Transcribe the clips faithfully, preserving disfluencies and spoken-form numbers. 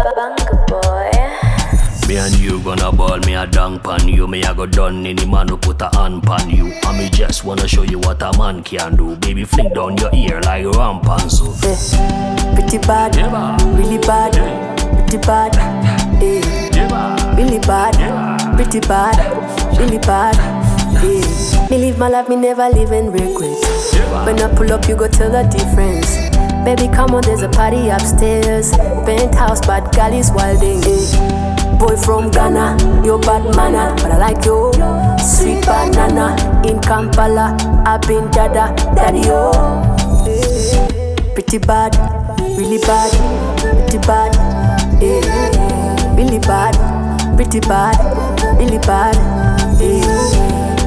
Banga boy. Me and you gonna ball, me a dunk pan you. Me a go done any man who put a hand pan you. And me just wanna show you what a man can do. Baby, fling down your ear like rampanzo. Eh, pretty bad, Yeah. really bad, Yeah. pretty bad, eh, Yeah. really bad, Yeah. pretty bad, really bad, eh. Me live my life, me never live in regret. Yeah. When I pull up, you go tell the difference. Baby, come on, there's a party upstairs. Penthouse, bad gal is wilding, eh. Boy from Ghana, you bad manner, but I like you. Sweet banana in Kampala, I've been dada, daddy oh. Pretty bad, really bad, pretty bad, eh. Really bad, pretty bad, really bad, eh.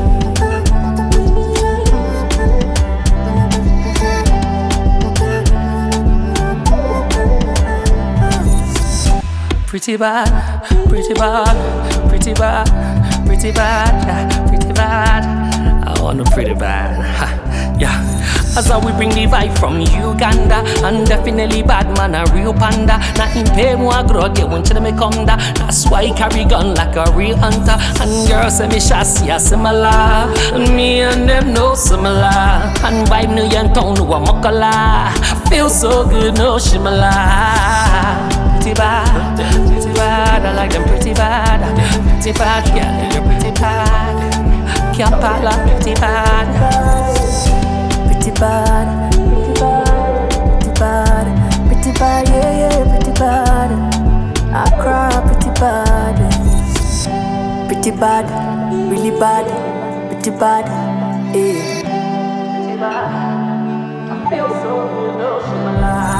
Pretty bad, pretty bad, pretty bad, pretty bad, yeah, pretty bad. I want a pretty bad, ha, yeah. That's how we bring the vibe from Uganda. And definitely bad man, a real panda. Not in pay more grow, get one to me come da. That's why I carry gun like a real hunter. And girls say me chassis are similar. And me and them no similar. And vibe New York town no a mokala. Feel so good, no shimala. Pretty bad, pretty bad, I like them pretty bad. Pretty bad, yeah, you're pretty bad. Kampala, pretty bad. Pretty bad, pretty bad, pretty bad, yeah, yeah, pretty bad. Accra, pretty bad, pretty bad, really bad, pretty bad, eh. Pretty bad, I feel so good, no shimala.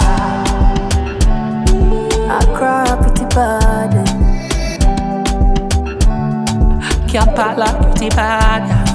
Accra, pretty bad. Kampala, pretty bad.